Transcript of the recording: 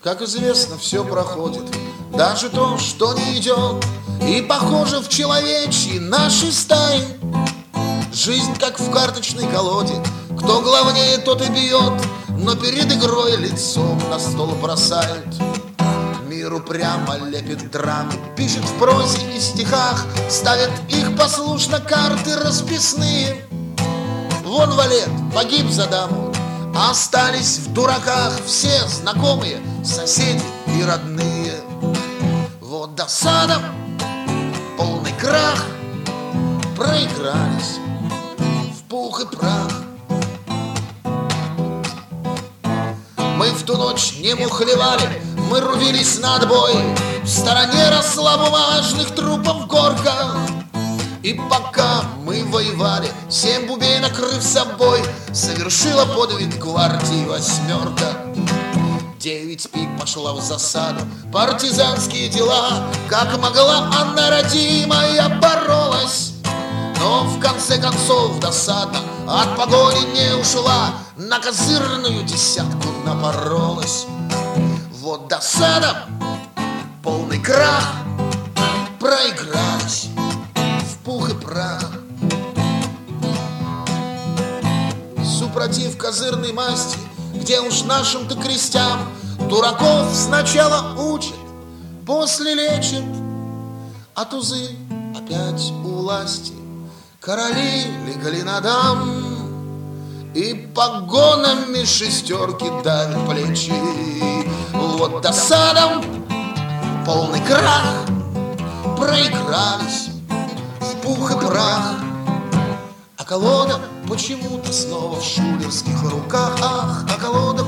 Как известно, все проходит, даже то, что не идет. И похоже в человечьей нашей стае жизнь, как в карточной колоде. Кто главнее, тот и бьет, но перед игрой лицом на стол бросают. Мир упрямо лепит драмы, пишет в прозе и стихах, ставит их послушно карты расписные. Вон валет погиб за даму, а остались в дураках все знакомые, соседи и родные. Вот досада, полный крах, проигрались в пух и прах. Мы в ту ночь не мухлевали, мы рубились на отбой. В стороне росла бумажных трупов горка. И пока мы воевали, 7 бубей накрыв собой, совершила подвиг гвардии 8. 9 пик пошла в засаду, партизанские дела. Как могла она, родимая, боролась, но в конце концов досадно от погони не ушла, на козырную десятку напоролась. Вот досада, полный крах, проигрались в пух и прах. Супротив козырной масти, где уж нашим-то крестьям дураков сначала учат, после лечат, а тузы опять у власти. Короли легли на дам, и погонами шестерки давят плечи. Вот досада, полный крах, проигрались в пух и прах. А колода почему-то снова в шулерских руках. Ах, а колода